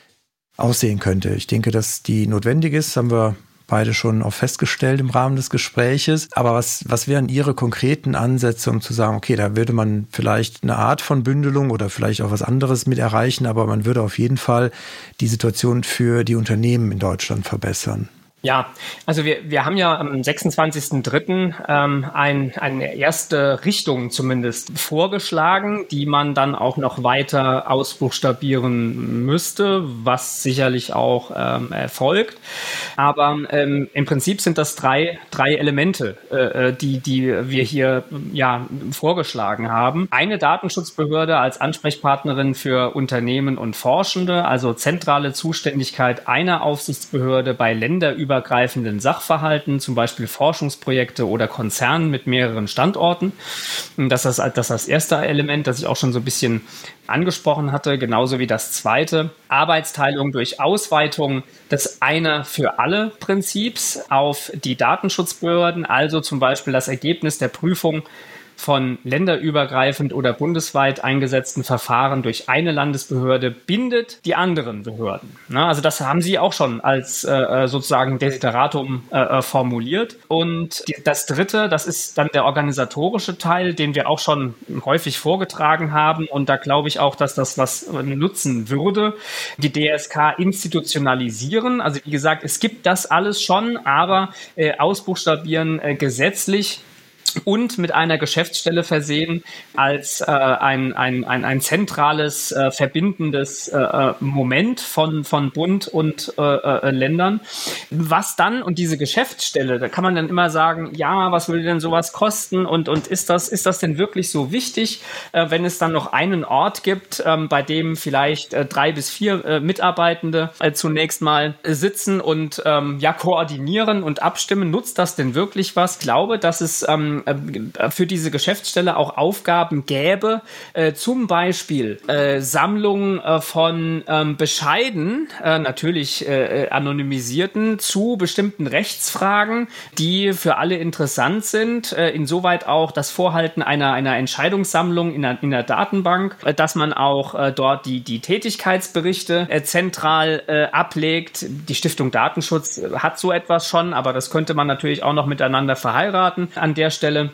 aussehen könnte. Ich denke, dass die notwendig ist, haben wir beide schon auch festgestellt im Rahmen des Gespräches. Aber was, was wären Ihre konkreten Ansätze, um zu sagen, okay, da würde man vielleicht eine Art von Bündelung oder vielleicht auch was anderes mit erreichen, aber man würde auf jeden Fall die Situation für die Unternehmen in Deutschland verbessern? Ja, also wir, wir haben ja am sechsundzwanzigsten dritten Ähm, ein, eine erste Richtung zumindest vorgeschlagen, die man dann auch noch weiter ausbuchstabieren müsste, was sicherlich auch ähm, erfolgt. Aber ähm, im Prinzip sind das drei, drei Elemente, äh, die, die wir hier ja vorgeschlagen haben. Eine Datenschutzbehörde als Ansprechpartnerin für Unternehmen und Forschende, also zentrale Zuständigkeit einer Aufsichtsbehörde bei länderübergreifenden übergreifenden Sachverhalten, zum Beispiel Forschungsprojekte oder Konzernen mit mehreren Standorten. Das ist das, das, ist das erste Element, das ich auch schon so ein bisschen angesprochen hatte, genauso wie das zweite. Arbeitsteilung durch Ausweitung des Einer für alle Prinzips auf die Datenschutzbehörden, also zum Beispiel das Ergebnis der Prüfung von länderübergreifend oder bundesweit eingesetzten Verfahren durch eine Landesbehörde bindet die anderen Behörden. Na, also das haben Sie auch schon als äh, sozusagen Desideratum äh, formuliert. Und die, das Dritte, das ist dann der organisatorische Teil, den wir auch schon häufig vorgetragen haben. Und da glaube ich auch, dass das was nutzen würde. Die D S K institutionalisieren. Also wie gesagt, es gibt das alles schon, aber äh, ausbuchstabieren äh, gesetzlich und mit einer Geschäftsstelle versehen als äh, ein, ein, ein, ein zentrales, äh, verbindendes äh, Moment von, von Bund und äh, äh, Ländern. Was dann, und diese Geschäftsstelle, da kann man dann immer sagen, ja, was würde denn sowas kosten und, und ist das, ist das denn wirklich so wichtig, äh, wenn es dann noch einen Ort gibt, äh, bei dem vielleicht äh, drei bis vier äh, Mitarbeitende äh, zunächst mal sitzen und ähm, ja koordinieren und abstimmen, nutzt das denn wirklich was? Ich glaube, dass es ähm, für diese Geschäftsstelle auch Aufgaben gäbe, äh, zum Beispiel äh, Sammlung äh, von ähm, Bescheiden, äh, natürlich äh, anonymisierten, zu bestimmten Rechtsfragen, die für alle interessant sind, äh, insoweit auch das Vorhalten einer, einer Entscheidungssammlung in der, in der Datenbank, äh, dass man auch äh, dort die, die Tätigkeitsberichte äh, zentral äh, ablegt. Die Stiftung Datenschutz hat so etwas schon, aber das könnte man natürlich auch noch miteinander verheiraten an der Stelle.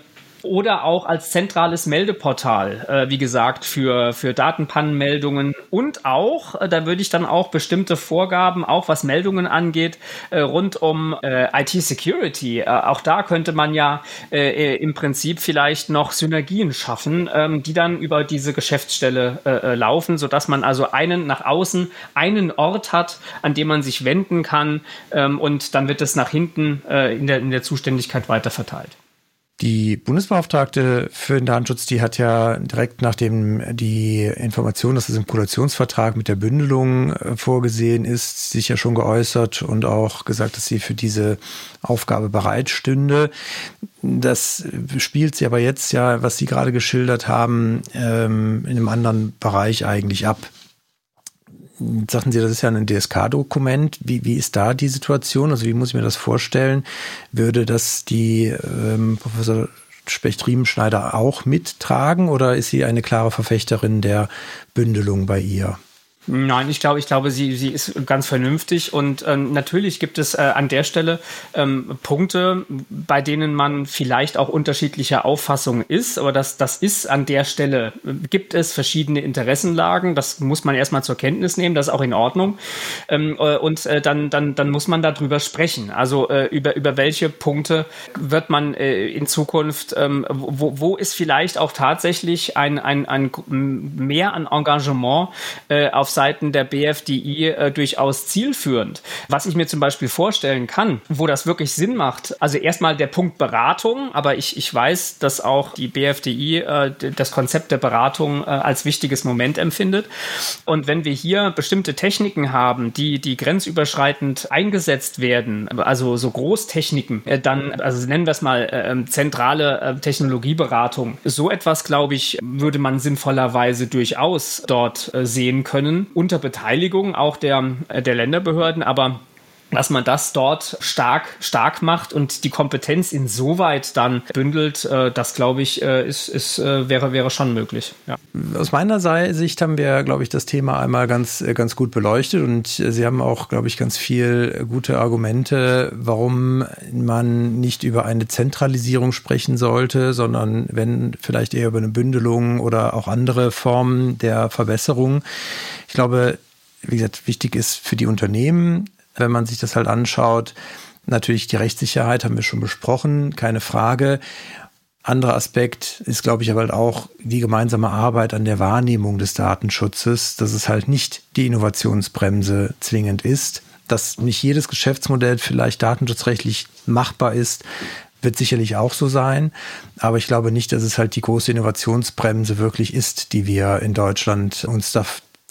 oder auch als zentrales Meldeportal, äh, wie gesagt, für, für Datenpannenmeldungen und auch, äh, da würde ich dann auch bestimmte Vorgaben, auch was Meldungen angeht, äh, rund um äh, I T-Security. Äh, auch da könnte man ja äh, im Prinzip vielleicht noch Synergien schaffen, ähm, die dann über diese Geschäftsstelle äh, laufen, sodass man also einen nach außen, einen Ort hat, an dem man sich wenden kann, ähm, und dann wird es nach hinten äh, in der, in der Zuständigkeit weiter verteilt. Die Bundesbeauftragte für den Datenschutz, die hat ja direkt nachdem die Information, dass das im Koalitionsvertrag mit der Bündelung vorgesehen ist, sich ja schon geäußert und auch gesagt, dass sie für diese Aufgabe bereit stünde. Das spielt sie aber jetzt ja, was Sie gerade geschildert haben, in einem anderen Bereich eigentlich ab. Sagten Sie, das ist ja ein D S K-Dokument. Wie, wie ist da die Situation? Also wie muss ich mir das vorstellen? Würde das die ähm, Professor Specht-Riemenschneider auch mittragen oder ist sie eine klare Verfechterin der Bündelung bei ihr? Nein, ich glaube, ich glaube, sie, sie ist ganz vernünftig und ähm, natürlich gibt es äh, an der Stelle ähm, Punkte, bei denen man vielleicht auch unterschiedlicher Auffassung ist, aber das, das ist an der Stelle, äh, gibt es verschiedene Interessenlagen, das muss man erstmal zur Kenntnis nehmen, das ist auch in Ordnung ähm, äh, und äh, dann, dann, dann muss man darüber sprechen, also äh, über, über welche Punkte wird man äh, in Zukunft, ähm, wo, wo ist vielleicht auch tatsächlich ein, ein, ein mehr an Engagement äh, auf Seiten der B F D I äh, durchaus zielführend. Was ich mir zum Beispiel vorstellen kann, wo das wirklich Sinn macht, also erstmal der Punkt Beratung, aber ich, ich weiß, dass auch die B F D I äh, das Konzept der Beratung äh, als wichtiges Moment empfindet. Und wenn wir hier bestimmte Techniken haben, die, die grenzüberschreitend eingesetzt werden, also so Großtechniken, äh, dann, also nennen wir es mal äh, zentrale äh, Technologieberatung, so etwas, glaube ich, würde man sinnvollerweise durchaus dort äh, sehen können, unter Beteiligung auch der, der Länderbehörden, aber dass man das dort stark, stark macht und die Kompetenz insoweit dann bündelt, äh, das glaube ich, äh, ist, ist, äh, wäre, wäre schon möglich. Ja. Aus meiner Sicht haben wir, glaube ich, das Thema einmal ganz, ganz gut beleuchtet und Sie haben auch, glaube ich, ganz viel gute Argumente, warum man nicht über eine Zentralisierung sprechen sollte, sondern wenn vielleicht eher über eine Bündelung oder auch andere Formen der Verbesserung. Ich glaube, wie gesagt, wichtig ist für die Unternehmen, wenn man sich das halt anschaut, natürlich die Rechtssicherheit haben wir schon besprochen, keine Frage. Anderer Aspekt ist, glaube ich, aber halt auch die gemeinsame Arbeit an der Wahrnehmung des Datenschutzes, dass es halt nicht die Innovationsbremse zwingend ist, dass nicht jedes Geschäftsmodell vielleicht datenschutzrechtlich machbar ist, wird sicherlich auch so sein, aber ich glaube nicht, dass es halt die große Innovationsbremse wirklich ist, die wir in Deutschland uns da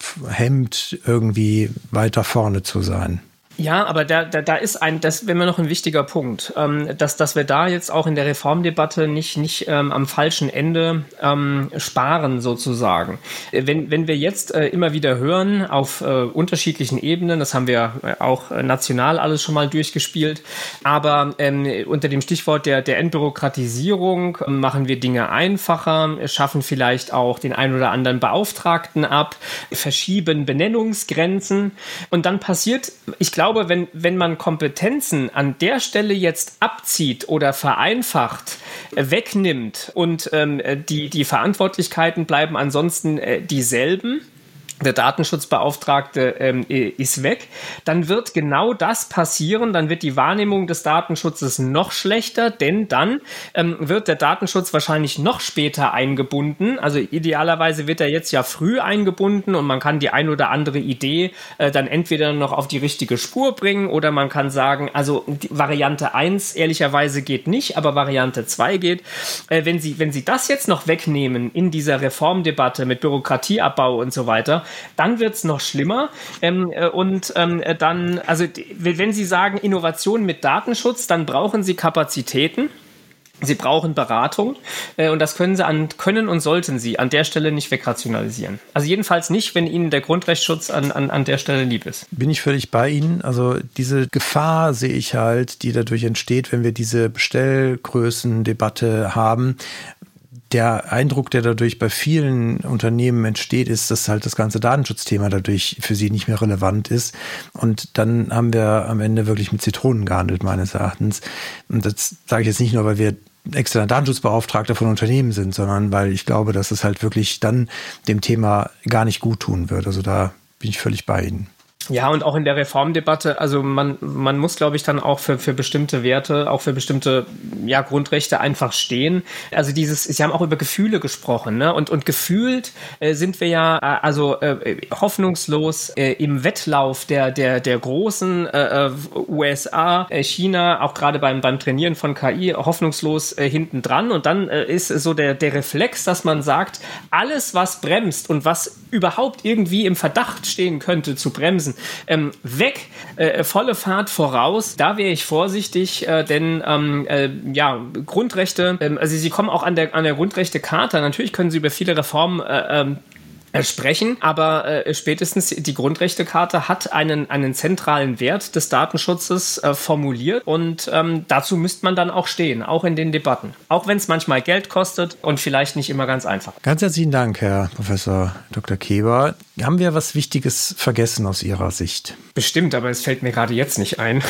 hemmt, irgendwie weiter vorne zu sein. Ja, aber da, da, da ist ein, das wäre mir noch ein wichtiger Punkt, ähm, dass, dass wir da jetzt auch in der Reformdebatte nicht, nicht ähm, am falschen Ende ähm, sparen sozusagen. Wenn, wenn wir jetzt äh, immer wieder hören auf äh, unterschiedlichen Ebenen, das haben wir auch national alles schon mal durchgespielt, aber ähm, unter dem Stichwort der, der Entbürokratisierung äh, machen wir Dinge einfacher, schaffen vielleicht auch den ein oder anderen Beauftragten ab, verschieben Benennungsgrenzen und dann passiert, ich glaube, Ich glaube, wenn, wenn man Kompetenzen an der Stelle jetzt abzieht oder vereinfacht, äh, wegnimmt und ähm, die, die Verantwortlichkeiten bleiben ansonsten äh, dieselben, der Datenschutzbeauftragte ähm, ist weg, dann wird genau das passieren, dann wird die Wahrnehmung des Datenschutzes noch schlechter, denn dann ähm, wird der Datenschutz wahrscheinlich noch später eingebunden, also idealerweise wird er jetzt ja früh eingebunden und man kann die ein oder andere Idee äh, dann entweder noch auf die richtige Spur bringen oder man kann sagen, also die Variante eins ehrlicherweise geht nicht, aber Variante zwei geht. Äh, wenn Sie, wenn Sie das jetzt noch wegnehmen in dieser Reformdebatte mit Bürokratieabbau und so weiter, dann wird es noch schlimmer. Ähm, äh, und ähm, dann, also wenn Sie sagen Innovation mit Datenschutz, dann brauchen Sie Kapazitäten. Sie brauchen Beratung äh, und das können Sie an, können und sollten Sie an der Stelle nicht wegrationalisieren. Also jedenfalls nicht, wenn Ihnen der Grundrechtsschutz an, an, an der Stelle lieb ist. Bin ich völlig bei Ihnen. Also diese Gefahr sehe ich halt, die dadurch entsteht, wenn wir diese Bestellgrößendebatte haben. Der Eindruck, der dadurch bei vielen Unternehmen entsteht, ist, dass halt das ganze Datenschutzthema dadurch für sie nicht mehr relevant ist. Und dann haben wir am Ende wirklich mit Zitronen gehandelt, meines Erachtens. Und das sage ich jetzt nicht nur, weil wir externer Datenschutzbeauftragter von Unternehmen sind, sondern weil ich glaube, dass es halt wirklich dann dem Thema gar nicht gut tun wird. Also da bin ich völlig bei Ihnen. Ja, und auch in der Reformdebatte, also man, man muss, glaube ich, dann auch für, für bestimmte Werte, auch für bestimmte ja, Grundrechte einfach stehen. Also dieses, Sie haben auch über Gefühle gesprochen, ne? Und, und gefühlt äh, sind wir ja äh, also äh, hoffnungslos äh, im Wettlauf der, der, der großen äh, U S A, äh, China, auch gerade beim, beim Trainieren von K I, hoffnungslos äh, hinten dran. Und dann äh, ist so der, der Reflex, dass man sagt, alles, was bremst und was überhaupt irgendwie im Verdacht stehen könnte zu bremsen, Ähm, weg, äh, volle Fahrt voraus. Da wäre ich vorsichtig, äh, denn ähm, äh, ja, Grundrechte, äh, also sie kommen auch an der, an der Grundrechtecharta. Natürlich können sie über viele Reformen äh, ähm, sprechen, aber äh, spätestens die Grundrechtecharta hat einen, einen zentralen Wert des Datenschutzes äh, formuliert und ähm, dazu müsste man dann auch stehen, auch in den Debatten. Auch wenn es manchmal Geld kostet und vielleicht nicht immer ganz einfach. Ganz herzlichen Dank, Herr Professor Doktor Keber. Haben wir was Wichtiges vergessen aus Ihrer Sicht? Bestimmt, aber es fällt mir gerade jetzt nicht ein.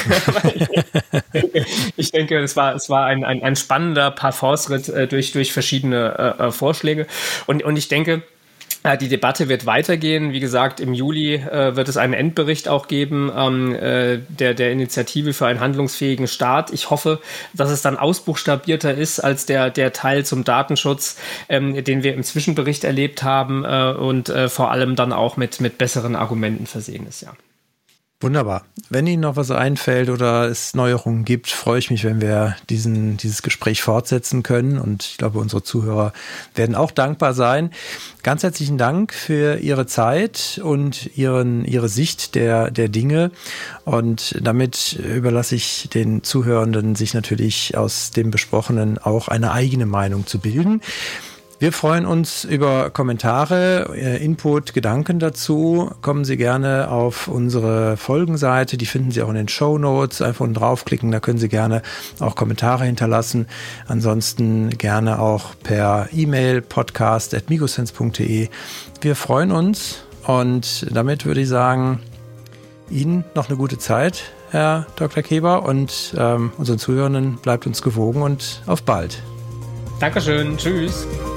Ich denke, es war, es war ein, ein, ein spannender Parforce-Ritt äh, durch, durch verschiedene äh, Vorschläge und, und ich denke, die Debatte wird weitergehen. Wie gesagt, im Juli äh, wird es einen Endbericht auch geben ähm, äh, der, der Initiative für einen handlungsfähigen Staat. Ich hoffe, dass es dann ausbuchstabierter ist als der, der Teil zum Datenschutz, ähm, den wir im Zwischenbericht erlebt haben äh, und äh, vor allem dann auch mit, mit besseren Argumenten versehen ist, ja. Wunderbar. Wenn Ihnen noch was einfällt oder es Neuerungen gibt, freue ich mich, wenn wir diesen, dieses Gespräch fortsetzen können. Und ich glaube, unsere Zuhörer werden auch dankbar sein. Ganz herzlichen Dank für Ihre Zeit und Ihren, Ihre Sicht der, der Dinge. Und damit überlasse ich den Zuhörenden, sich natürlich aus dem Besprochenen auch eine eigene Meinung zu bilden. Wir freuen uns über Kommentare, Input, Gedanken dazu. Kommen Sie gerne auf unsere Folgenseite, die finden Sie auch in den Shownotes. Einfach unten draufklicken, da können Sie gerne auch Kommentare hinterlassen. Ansonsten gerne auch per E-Mail podcast at migosense punkt de. Wir freuen uns und damit würde ich sagen, Ihnen noch eine gute Zeit, Herr Doktor Keber, und ähm, unseren Zuhörenden bleibt uns gewogen und auf bald. Dankeschön, tschüss.